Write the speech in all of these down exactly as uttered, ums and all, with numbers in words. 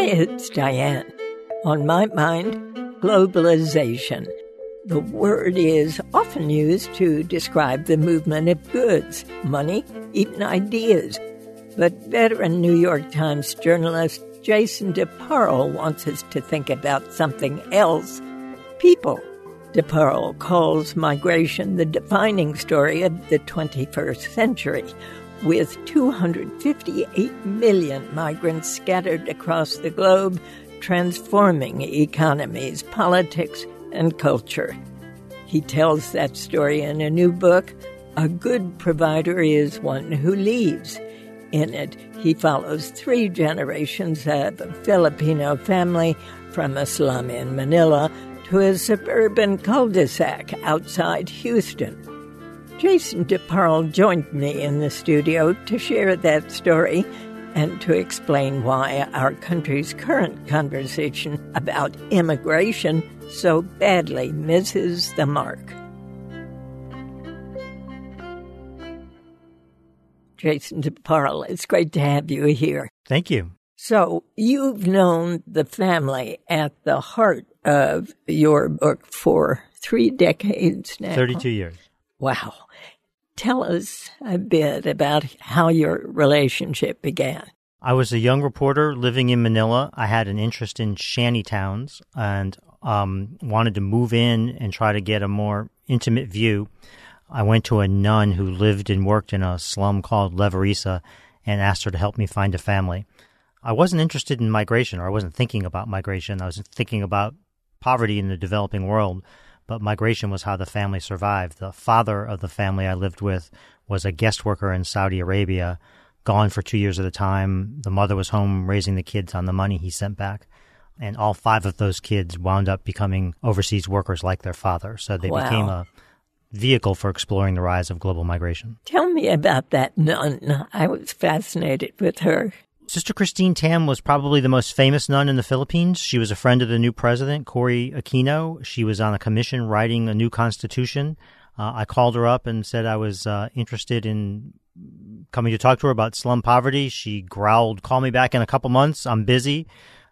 it's Diane. On my mind, globalization. The word is often used to describe the movement of goods, money, even ideas. But veteran New York Times journalist Jason DeParle wants us to think about something else: people. DeParle calls migration the defining story of the twenty-first century, with two hundred fifty-eight million migrants scattered across the globe, transforming economies, politics, and culture. He tells that story in a new book, A Good Provider is One Who Leaves. In it, he follows three generations of a Filipino family from a slum in Manila to a suburban cul-de-sac outside Houston. Jason DeParle joined me in the studio to share that story and to explain why our country's current conversation about immigration so badly misses the mark. Jason DeParle, it's great to have you here. Thank you. So you've known the family at the heart of your book for three decades now. thirty-two years. Wow. Tell us a bit about how your relationship began. I was a young reporter living in Manila. I had an interest in shanty towns and um, wanted to move in and try to get a more intimate view. I went to a nun who lived and worked in a slum called Leverisa and asked her to help me find a family. I wasn't interested in migration, or I wasn't thinking about migration. I was thinking about poverty in the developing world, but migration was how the family survived. The father of the family I lived with was a guest worker in Saudi Arabia, gone for two years at a time. The mother was home raising the kids on the money he sent back. And all five of those kids wound up becoming overseas workers like their father. So they Wow. became a vehicle for exploring the rise of global migration. Tell me about that nun. I was fascinated with her. Sister Christine Tam was probably the most famous nun in the Philippines. She was a friend of the new president, Cory Aquino. She was on a commission writing a new constitution. Uh, I called her up and said I was uh, interested in coming to talk to her about slum poverty. She growled, "Call me back in a couple months. I'm busy."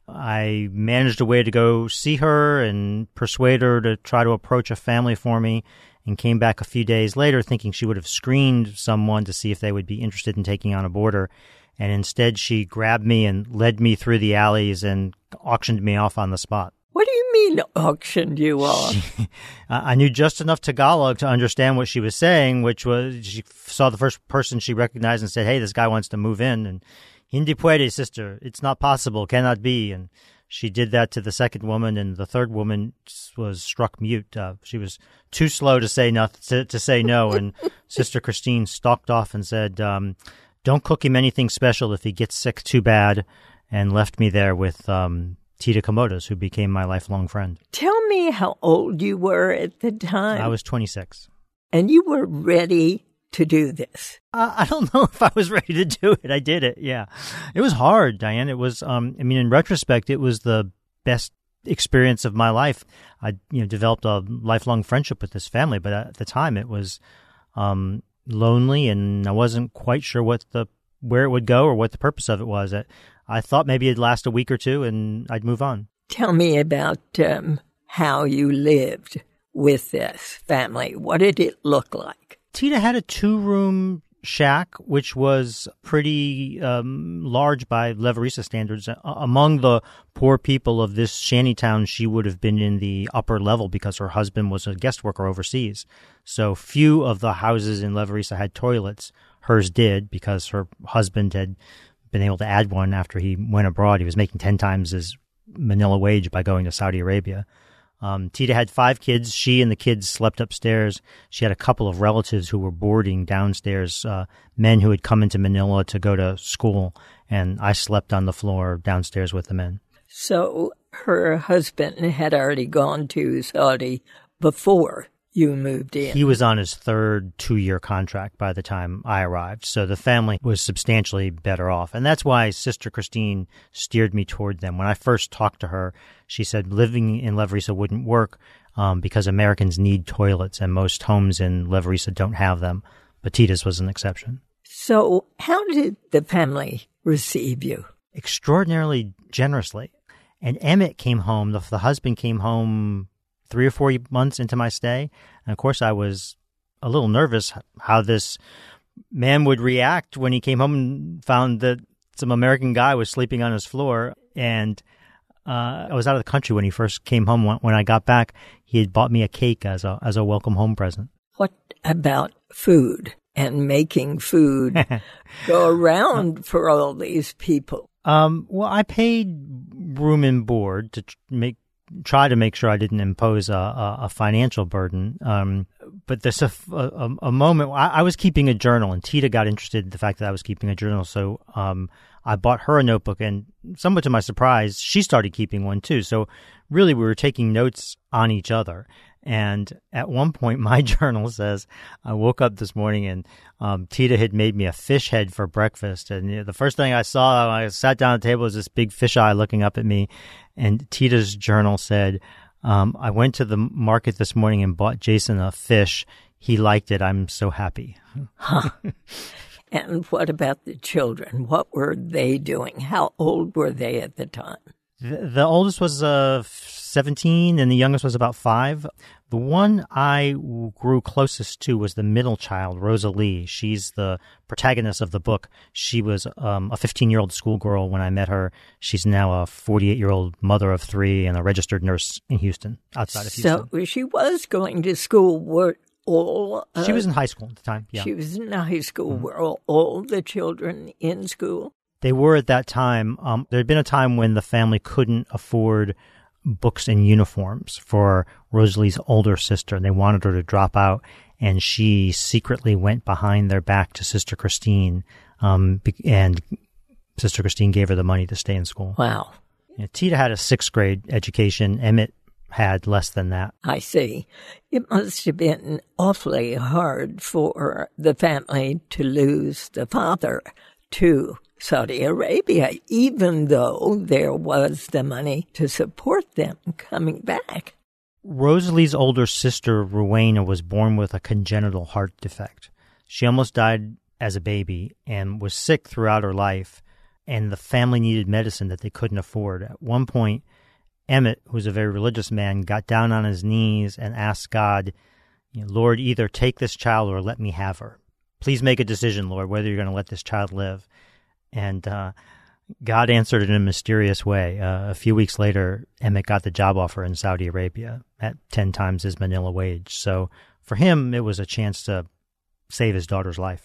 I managed a way to go see her and persuade her to try to approach a family for me, and came back a few days later thinking she would have screened someone to see if they would be interested in taking on a boarder. And instead, she grabbed me and led me through the alleys and auctioned me off on the spot. What do you mean auctioned you off? She, I knew just enough Tagalog to understand what she was saying, which was she saw the first person she recognized and said, "Hey, this guy wants to move in." And "Hindi puede, sister. It's not possible. Cannot be." And she did that to the second woman, and the third woman was struck mute. Uh, she was too slow to say no, to, to say no. And Sister Christine stalked off and said, um, "Don't cook him anything special if he gets sick too bad," and left me there with um, Tita Comotas, who became my lifelong friend. Tell me how old you were at the time. I was twenty-six. And you were ready to do this. Uh, I don't know if I was ready to do it. I did it, yeah. It was hard, Diane. It was, um, I mean, in retrospect, it was the best experience of my life. I, you know, developed a lifelong friendship with this family, but at the time it was um, lonely, and I wasn't quite sure what the where it would go or what the purpose of it was. I, I thought maybe it'd last a week or two and I'd move on. Tell me about um, how you lived with this family. What did it look like? Tita had a two-room shack, which was pretty um, large by Leverisa standards. Uh, among the poor people of this shantytown, she would have been in the upper level because her husband was a guest worker overseas. So few of the houses in Leverisa had toilets. Hers did because her husband had been able to add one after he went abroad. He was making ten times his Manila wage by going to Saudi Arabia. Um, Tita had five kids. She and the kids slept upstairs. She had a couple of relatives who were boarding downstairs, uh, men who had come into Manila to go to school, and I slept on the floor downstairs with the men. So her husband had already gone to Saudi before you moved in. He was on his third two-year contract by the time I arrived, so the family was substantially better off. And that's why Sister Christine steered me toward them. When I first talked to her, she said living in Leverisa wouldn't work um, because Americans need toilets, and most homes in Leverisa don't have them. But Tita's was an exception. So how did the family receive you? extraordinarily generously. And Emmett came home, the, the husband came home three or four months into my stay. And of course, I was a little nervous how this man would react when he came home and found that some American guy was sleeping on his floor. And uh, I was out of the country when he first came home. When, when I got back, he had bought me a cake as a as a welcome home present. What about food and making food go around for all these people? Um, well, I paid room and board to make try to make sure I didn't impose a, a, a financial burden. Um, but there's a, a, a moment I, I was keeping a journal, and Tita got interested in the fact that I was keeping a journal. So um, I bought her a notebook, and somewhat to my surprise, she started keeping one too. So really, we were taking notes on each other. And at one point, my journal says, I woke up this morning and um, Tita had made me a fish head for breakfast. And you know, the first thing I saw when I sat down at the table was this big fish eye looking up at me. And Tita's journal said, um, I went to the market this morning and bought Jason a fish. He liked it. I'm so happy. Huh. And what about the children? What were they doing? How old were they at the time? The, the oldest was uh, seventeen, and the youngest was about five. The one I grew closest to was the middle child, Rosalie. She's the protagonist of the book. She was um, a fifteen-year-old schoolgirl when I met her. She's now a forty-eight-year-old mother of three and a registered nurse in Houston, outside of Houston. So she was going to school. Were all uh, She was in high school at the time, yeah. She was in high school. Mm-hmm. Were all, all the children in school? They were at that time. Um, there had been a time when the family couldn't afford books and uniforms for Rosalie's older sister, and they wanted her to drop out, and she secretly went behind their back to Sister Christine, um, and Sister Christine gave her the money to stay in school. Wow. You know, Tita had a sixth grade education. Emmett had less than that. I see. It must have been awfully hard for the family to lose the father to Saudi Arabia, even though there was the money to support them coming back. Rosalie's older sister, Rowena, was born with a congenital heart defect. She almost died as a baby and was sick throughout her life, and the family needed medicine that they couldn't afford. At one point, Emmett, who was a very religious man, got down on his knees and asked God, you know, Lord, either take this child or let me have her. Please make a decision, Lord, whether you're going to let this child live. And uh, God answered in a mysterious way. Uh, a few weeks later, Emmett got the job offer in Saudi Arabia at ten times his Manila wage. So for him, it was a chance to save his daughter's life.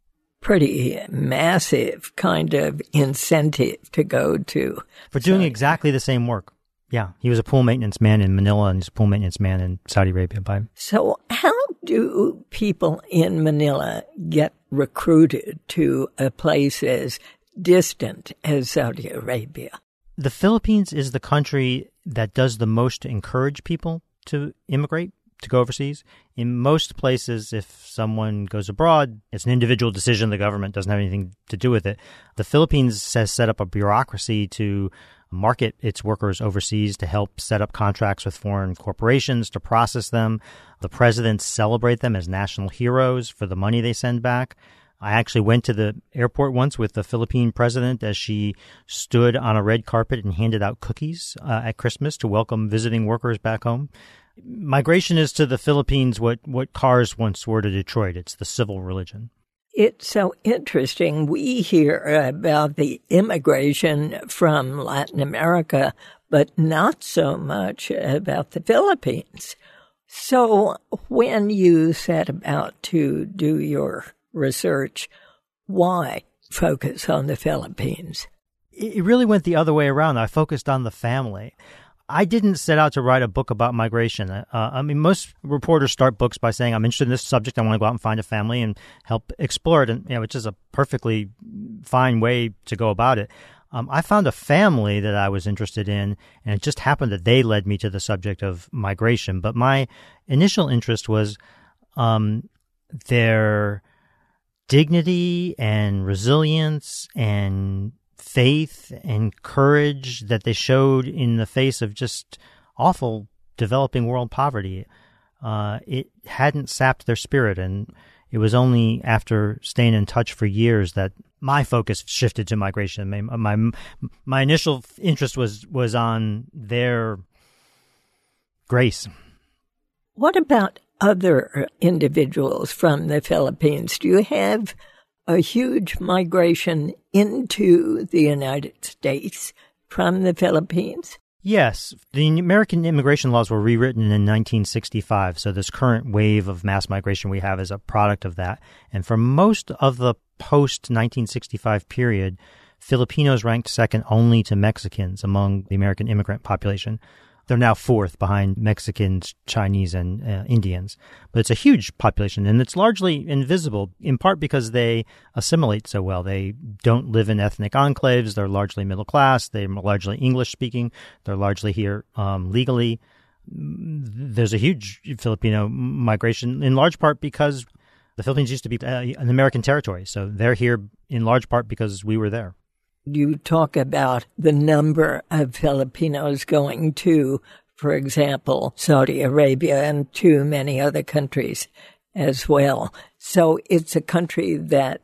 Pretty massive kind of incentive to go to. For doing Saudi. exactly the same work. Yeah, he was a pool maintenance man in Manila and he's a pool maintenance man in Saudi Arabia. By So how do people in Manila get recruited to a place as distant as Saudi Arabia? The Philippines is the country that does the most to encourage people to immigrate, to go overseas. In most places, if someone goes abroad, it's an individual decision. The government doesn't have anything to do with it. The Philippines has set up a bureaucracy to market its workers overseas, to help set up contracts with foreign corporations, to process them. The presidents celebrate them as national heroes for the money they send back. I actually went to the airport once with the Philippine president as she stood on a red carpet and handed out cookies uh, at Christmas to welcome visiting workers back home. Migration is to the Philippines what, what cars once were to Detroit. It's the civil religion. It's so interesting. We hear about the immigration from Latin America, but not so much about the Philippines. So when you set about to do your research, why focus on the Philippines? It really went the other way around. I focused on the family. I didn't set out to write a book about migration. Uh, I mean, most reporters start books by saying, I'm interested in this subject. I want to go out and find a family and help explore it, and you know, which is a perfectly fine way to go about it. Um, I found a family that I was interested in, and it just happened that they led me to the subject of migration. But my initial interest was um, their dignity and resilience and faith and courage that they showed in the face of just awful developing world poverty. Uh, it hadn't sapped their spirit, and it was only after staying in touch for years that my focus shifted to migration. My my, my initial interest was was on their grace. What about other individuals from the Philippines? Do you have a huge migration into the United States from the Philippines? Yes. The American immigration laws were rewritten in nineteen sixty-five, so this current wave of mass migration we have is a product of that. And for most of the post-nineteen sixty-five period, Filipinos ranked second only to Mexicans among the American immigrant population. They're now fourth behind Mexicans, Chinese, and uh, Indians. But it's a huge population, and it's largely invisible, in part because they assimilate so well. They don't live in ethnic enclaves. They're largely middle class. They're largely English-speaking. They're largely here um, legally. There's a huge Filipino migration, in large part because the Philippines used to be uh, an American territory. So they're here in large part because we were there. You talk about the number of Filipinos going to, for example, Saudi Arabia and to many other countries as well. So it's a country that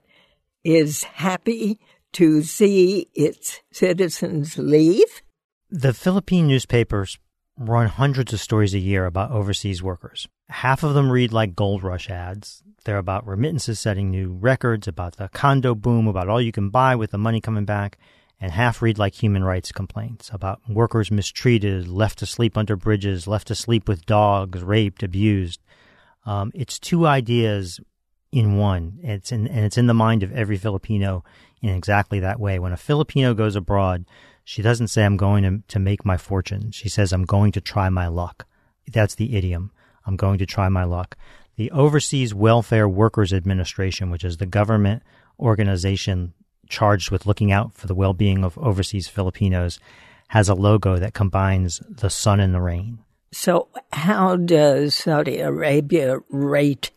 is happy to see its citizens leave. The Philippine newspapers run hundreds of stories a year about overseas workers. Half of them read like gold rush ads. They're about remittances setting new records, about the condo boom, about all you can buy with the money coming back, and half read like human rights complaints about workers mistreated, left to sleep under bridges, left to sleep with dogs, raped, abused. Um, it's two ideas in one. It's in, and it's in the mind of every Filipino in exactly that way. When a Filipino goes abroad, she doesn't say, I'm going to, to make my fortune. She says, I'm going to try my luck. That's the idiom. I'm going to try my luck. The Overseas Welfare Workers Administration, which is the government organization charged with looking out for the well-being of overseas Filipinos, has a logo that combines the sun and the rain. So how does Saudi Arabia rate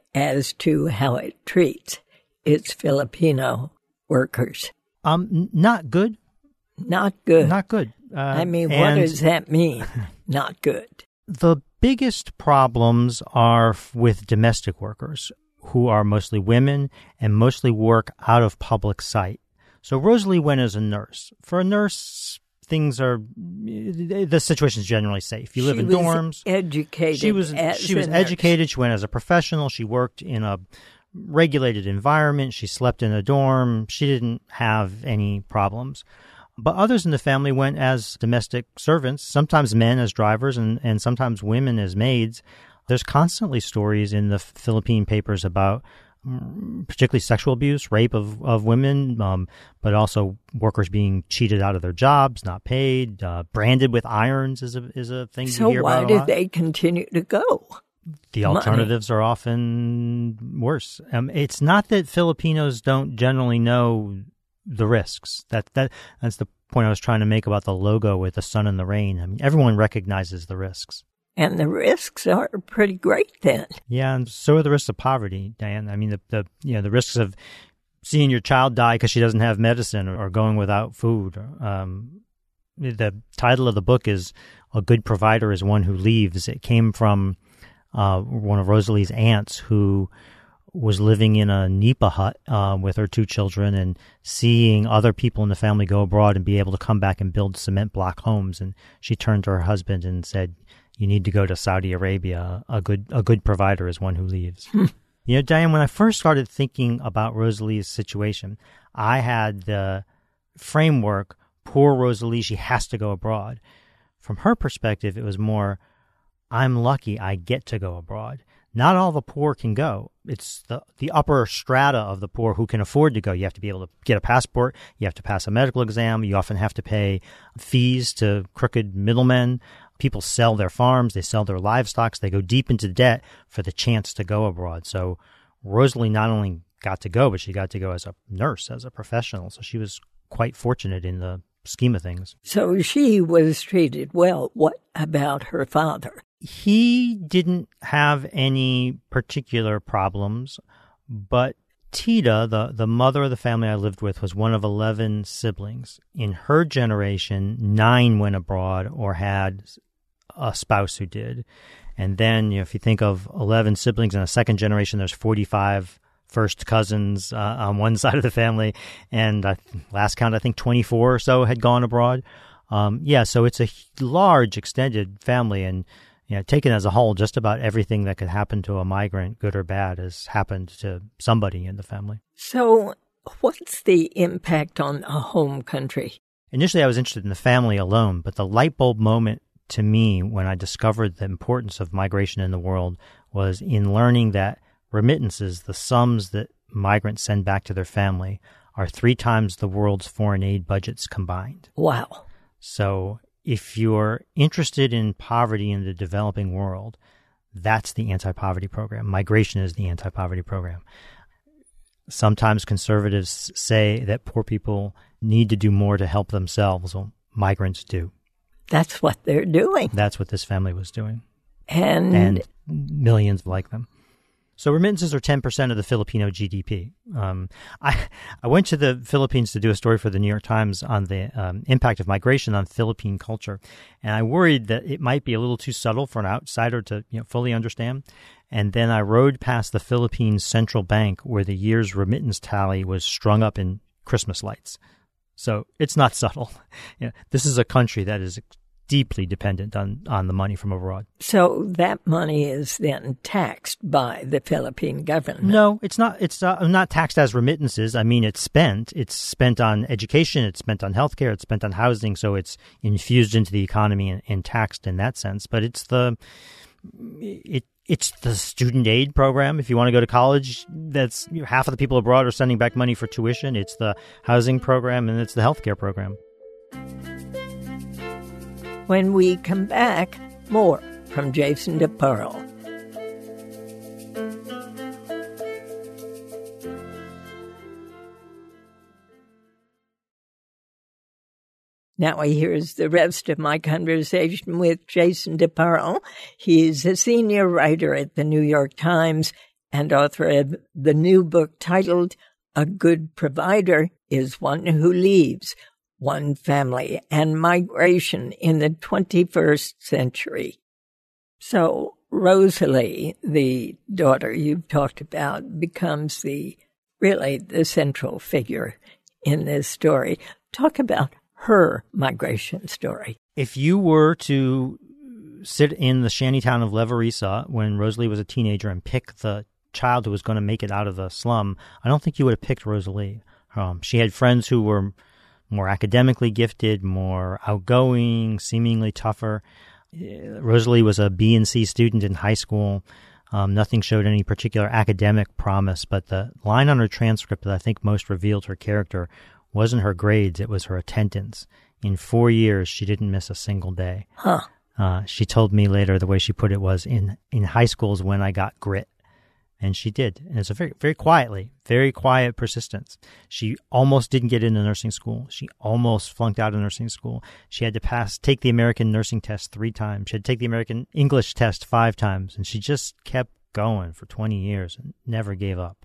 as to how it treats its Filipino workers? Um, n- not good. Not good. Not good. Uh, I mean, what does that mean? Not good. The biggest problems are with domestic workers, who are mostly women and mostly work out of public sight. So Rosalie went as a nurse. For a nurse, things are, the situation is generally safe. You live she in was dorms. Educated She was as she was a educated. nurse. She went as a professional. She worked in a regulated environment. She slept in a dorm. She didn't have any problems. But others in the family went as domestic servants, sometimes men as drivers and, and sometimes women as maids. There's constantly stories in the Philippine papers about um, particularly sexual abuse, rape of, of women, um, but also workers being cheated out of their jobs, not paid, uh, branded with irons is a, is a thing So you hear why about a do lot. they continue to go? The alternatives Money. are often worse. Um, it's not that Filipinos don't generally know the risks. That that that's the point I was trying to make about the logo with the sun and the rain. I mean, everyone recognizes the risks. And the risks are pretty great then. Yeah, and so are the risks of poverty, Diane. I mean, the, the you know the risks of seeing your child die because she doesn't have medicine or, or going without food. Um, the title of the book is "A Good Provider is One Who Leaves." It came from uh, one of Rosalie's aunts who was living in a nipa hut uh, with her two children and seeing other people in the family go abroad and be able to come back and build cement block homes. And she turned to her husband and said, you need to go to Saudi Arabia. A good a good provider is one who leaves. You know, Diane, when I first started thinking about Rosalie's situation, I had the framework, poor Rosalie, she has to go abroad. From her perspective, it was more, I'm lucky I get to go abroad. Not all the poor can go. It's the the upper strata of the poor who can afford to go. You have to be able to get a passport. You have to pass a medical exam. You often have to pay fees to crooked middlemen. People sell their farms. They sell their livestock. They go deep into debt for the chance to go abroad. So Rosalie not only got to go, but she got to go as a nurse, as a professional. So she was quite fortunate in the scheme of things. So she was treated well. What about her father? He didn't have any particular problems, but Tita, the, the mother of the family I lived with, was one of eleven siblings. In her generation, nine went abroad or had a spouse who did. And then, you know, if you think of eleven siblings in a second generation, there's forty-five first cousins uh, on one side of the family, and uh, last count, I think twenty-four or so had gone abroad. Um, yeah, so it's a large, extended family, and you know, taken as a whole, just about everything that could happen to a migrant, good or bad, has happened to somebody in the family. So what's the impact on a home country? Initially, I was interested in the family alone, but the light bulb moment to me when I discovered the importance of migration in the world was in learning that remittances, the sums that migrants send back to their family, are three times the world's foreign aid budgets combined. Wow. So if you're interested in poverty in the developing world, that's the anti-poverty program. Migration is the anti-poverty program. Sometimes conservatives say that poor people need to do more to help themselves. Well, migrants do. That's what they're doing. That's what this family was doing. And, and millions like them. So remittances are ten percent of the Filipino G D P. Um, I I went to the Philippines to do a story for the New York Times on the um, impact of migration on Philippine culture, and I worried that it might be a little too subtle for an outsider to you know, fully understand. And then I rode past the Philippines Central Bank, where the year's remittance tally was strung up in Christmas lights. So it's not subtle. You know, this is a country that is deeply dependent on, on the money from abroad. So that money is then taxed by the Philippine government? No, it's not. It's uh, not taxed as remittances. I mean, it's spent. It's spent on education. It's spent on healthcare. It's spent on housing. So it's infused into the economy and, and taxed in that sense. But it's the it it's the student aid program. If you want to go to college, that's you know, half of the people abroad are sending back money for tuition. It's the housing program and it's the healthcare program. When we come back, more from Jason DePearl. Now here's the rest of my conversation with Jason DePearl. He's a senior writer at the New York Times and author of the new book titled A Good Provider is One Who Leaves One Family and Migration in the twenty-first Century. So Rosalie, the daughter you've talked about, becomes the really the central figure in this story. Talk about her migration story. If you were to sit in the shantytown of Levarisa when Rosalie was a teenager and pick the child who was going to make it out of the slum, I don't think you would have picked Rosalie. Um, she had friends who were more academically gifted, more outgoing, seemingly tougher. Rosalie was a B and C student in high school. Um, nothing showed any particular academic promise, but the line on her transcript that I think most revealed her character wasn't her grades, it was her attendance. In four years, she didn't miss a single day. Huh. Uh, she told me later, the way she put it was, in, in high school is when I got grit. And she did. And it's a very, very quietly, very quiet persistence. She almost didn't get into nursing school. She almost flunked out of nursing school. She had to pass, take the American nursing test three times. She had to take the American English test five times. And she just kept going for twenty years and never gave up.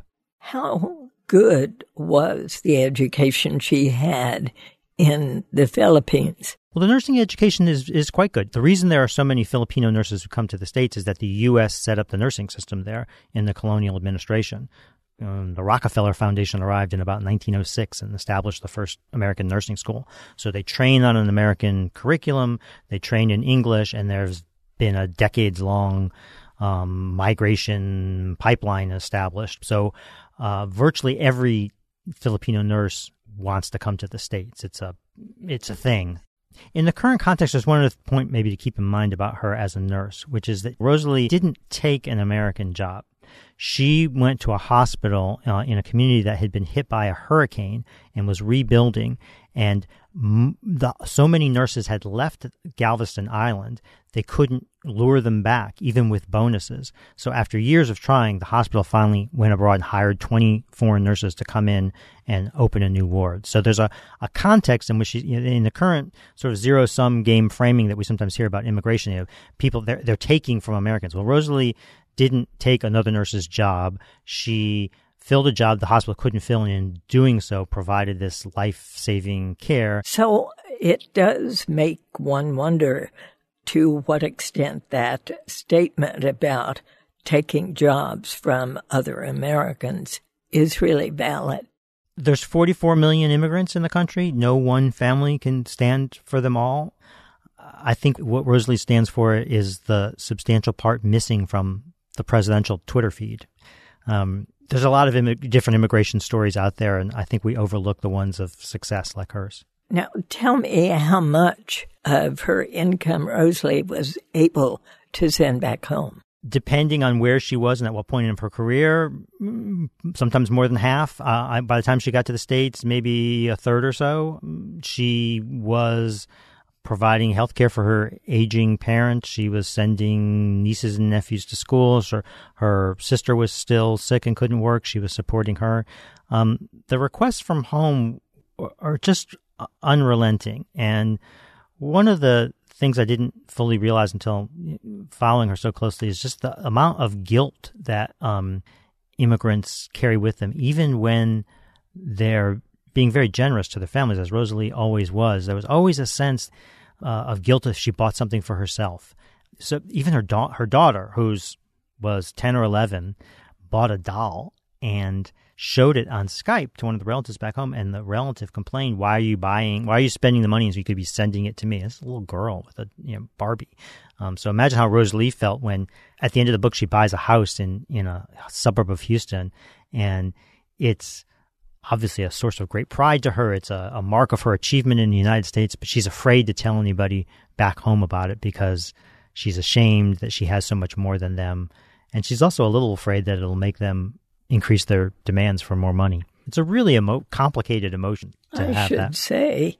How good was the education she had in the Philippines? Well, the nursing education is, is quite good. The reason there are so many Filipino nurses who come to the States is that the U S set up the nursing system there in the colonial administration. Um, the Rockefeller Foundation arrived in about nineteen oh six and established the first American nursing school. So they train on an American curriculum, they train in English, and there's been a decades-long um, migration pipeline established. So uh, virtually every Filipino nurse wants to come to the States. It's a it's a thing. In the current context, there's one other point maybe to keep in mind about her as a nurse, which is that Rosalie didn't take an American job. She went to a hospital uh, in a community that had been hit by a hurricane and was rebuilding, and m- the, so many nurses had left Galveston Island, they couldn't lure them back, even with bonuses. So after years of trying, the hospital finally went abroad and hired twenty foreign nurses to come in and open a new ward. So there's a, a context in which, she, you know, in the current sort of zero-sum game framing that we sometimes hear about immigration, you know, people, they're, they're taking from Americans. Well, Rosalie didn't take another nurse's job. She filled a job the hospital couldn't fill, and in doing so provided this life-saving care. So it does make one wonder to what extent that statement about taking jobs from other Americans is really valid. There's forty-four million immigrants in the country. No one family can stand for them all. I think what Rosalie stands for is the substantial part missing from the presidential Twitter feed. Um, there's a lot of Im- different immigration stories out there, and I think we overlook the ones of success like hers. Now, tell me how much of her income Rosalie was able to send back home. Depending on where she was and at what point in her career, sometimes more than half. Uh, by the time she got to the States, maybe a third or so. She was providing health care for her aging parents. She was sending nieces and nephews to school. Her, her sister was still sick and couldn't work. She was supporting her. Um, the requests from home are just unrelenting. And one of the things I didn't fully realize until following her so closely is just the amount of guilt that um, immigrants carry with them, even when they're being very generous to their families, as Rosalie always was. There was always a sense uh, of guilt if she bought something for herself. So even her da- her daughter, who's was ten or eleven, bought a doll and showed it on Skype to one of the relatives back home, and the relative complained, "Why are you buying? Why are you spending the money so you could be sending it to me?" It's a little girl with a you know Barbie. Um, so imagine how Rosalie felt when, at the end of the book, she buys a house in in a suburb of Houston, and it's obviously a source of great pride to her. It's a, a mark of her achievement in the United States, but she's afraid to tell anybody back home about it because she's ashamed that she has so much more than them, and she's also a little afraid that it'll make them increase their demands for more money. It's a really emo- complicated emotion to I have should that. say.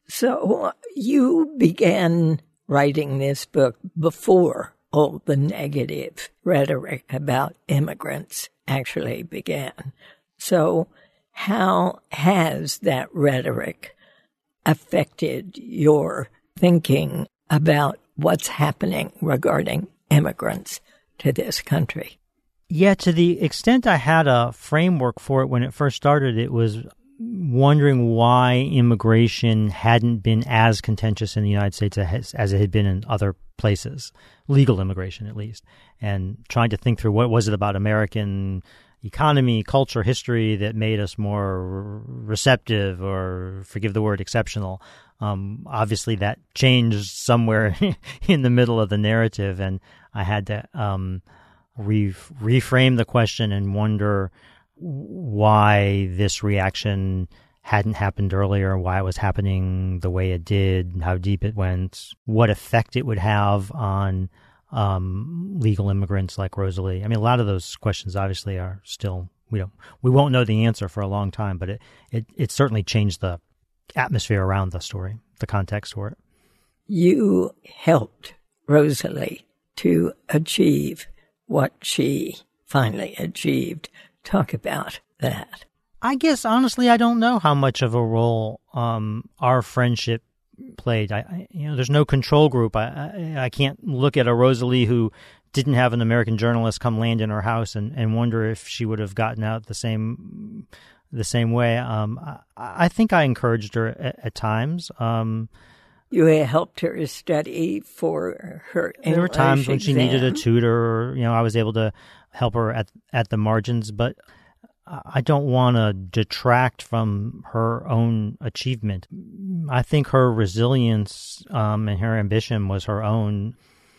So you began writing this book before all the negative rhetoric about immigrants actually began. So how has that rhetoric affected your thinking about what's happening regarding immigrants to this country? Yeah, to the extent I had a framework for it when it first started, it was wondering why immigration hadn't been as contentious in the United States as, as it had been in other places, legal immigration at least, and trying to think through what was it about American economy, culture, history that made us more receptive or, forgive the word, exceptional. Um, obviously, that changed somewhere in the middle of the narrative, and I had to um, re- reframe the question and wonder why this reaction hadn't happened earlier, why it was happening the way it did, how deep it went, what effect it would have on um, legal immigrants like Rosalie. I mean, a lot of those questions obviously are still, we don't, we won't know the answer for a long time, but it, it, it certainly changed the atmosphere around the story, the context for it. You helped Rosalie to achieve what she finally achieved. Talk about that. I guess, honestly, I don't know how much of a role um, our friendship played. I, I, you know, there's no control group. I, I, I can't look at a Rosalie who didn't have an American journalist come land in her house and, and wonder if she would have gotten out the same the same way. Um, I, I think I encouraged her at, at times. Um, you helped her study for her English There were times when she exam. needed a tutor. Or, you know, I was able to help her at at the margins, but I don't want to detract from her own achievement. I think her resilience um, and her ambition was her own.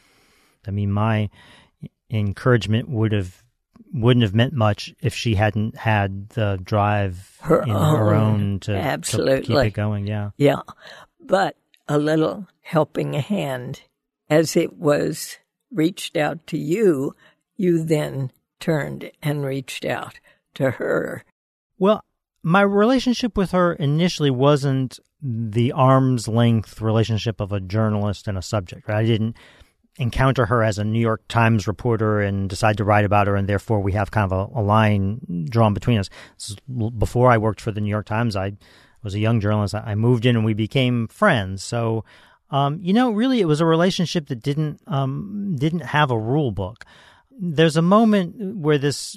I mean, my encouragement would have wouldn't have meant much if she hadn't had the drive her in own, her own to, absolutely. to keep it going. Yeah, yeah, but a little helping hand as it was reached out to you. You then turned and reached out to her. Well, my relationship with her initially wasn't the arm's length relationship of a journalist and a subject. Right? I didn't encounter her as a New York Times reporter and decide to write about her, and therefore we have kind of a, a line drawn between us. Before I worked for the New York Times, I was a young journalist. I moved in and we became friends. So, um, you know, really it was a relationship that didn't um, didn't have a rule book. There's a moment where this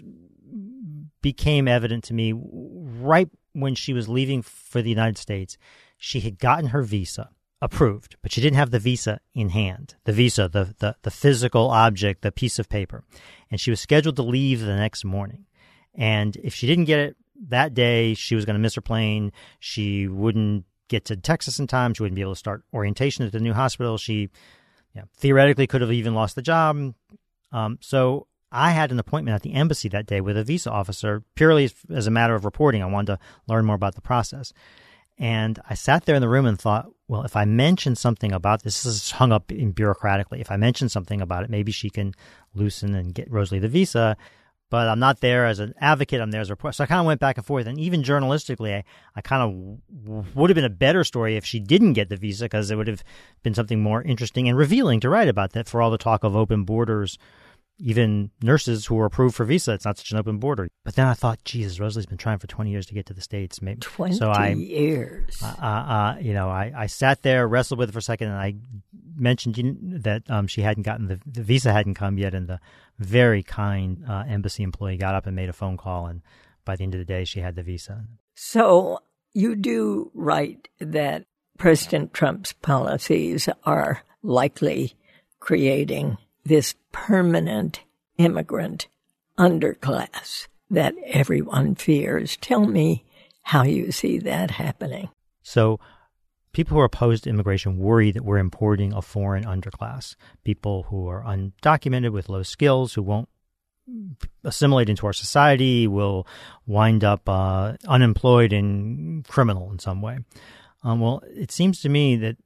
became evident to me right when she was leaving for the United States. She had gotten her visa approved, but she didn't have the visa in hand, the visa, the, the, the physical object, the piece of paper. And she was scheduled to leave the next morning. And if she didn't get it that day, she was going to miss her plane. She wouldn't get to Texas in time. She wouldn't be able to start orientation at the new hospital. She you know, theoretically could have even lost the job. Um, so I had an appointment at the embassy that day with a visa officer purely as a matter of reporting. I wanted to learn more about the process. And I sat there in the room and thought, well, if I mention something about this, this is hung up in bureaucratically. If I mention something about it, maybe she can loosen and get Rosalie the visa. But I'm not there as an advocate. I'm there as a reporter. So I kind of went back and forth. And even journalistically, I, I kind of w- would have been a better story if she didn't get the visa, because it would have been something more interesting and revealing to write about that. For all the talk of open borders, even nurses who were approved for visa, it's not such an open border. But then I thought, Jesus, Rosalie's been trying for twenty years to get to the States. Maybe twenty so I, years. Uh, uh, you know, I, I sat there, wrestled with it for a second, and I mentioned that um, she hadn't gotten the, the visa hadn't come yet, and the very kind uh, embassy employee got up and made a phone call, and by the end of the day, she had the visa. So you do write that President Trump's policies are likely creating this permanent immigrant underclass that everyone fears. Tell me how you see that happening. So people who are opposed to immigration worry that we're importing a foreign underclass, people who are undocumented with low skills, who won't assimilate into our society, will wind up uh, unemployed and criminal in some way. Um, well, it seems to me that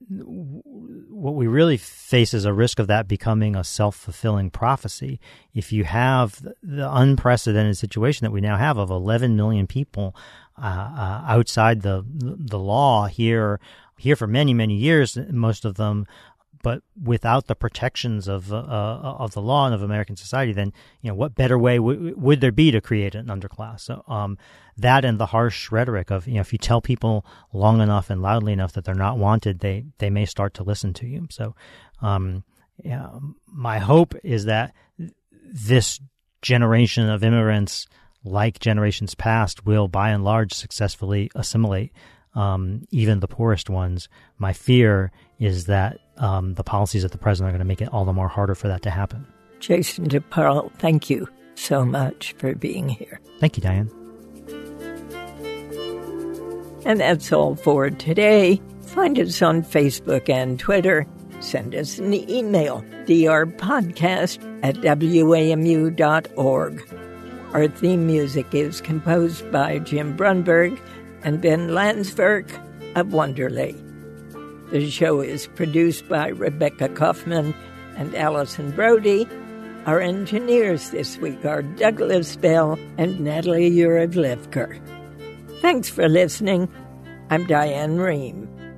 what we really face is a risk of that becoming a self-fulfilling prophecy. If you have the unprecedented situation that we now have of eleven million people uh, uh, outside the the law here, here for many, many years, most of them, but without the protections of uh, of the law and of American society, then you know what better way w- would there be to create an underclass? So um, that and the harsh rhetoric of you know if you tell people long enough and loudly enough that they're not wanted, they they may start to listen to you. So um, yeah, my hope is that this generation of immigrants, like generations past, will by and large successfully assimilate. Um, even the poorest ones. My fear is that um, the policies of the president are going to make it all the more harder for that to happen. Jason DeParle, thank you so much for being here. Thank you, Diane. And that's all for today. Find us on Facebook and Twitter. Send us an email, drpodcast at w a m u dot org. Our theme music is composed by Jim Brunberg and Ben Landsverk of Wonderly. The show is produced by Rebecca Kaufman and Allison Brody. Our engineers this week are Douglas Bell and Natalie Urevlivker. Thanks for listening. I'm Diane Rehm.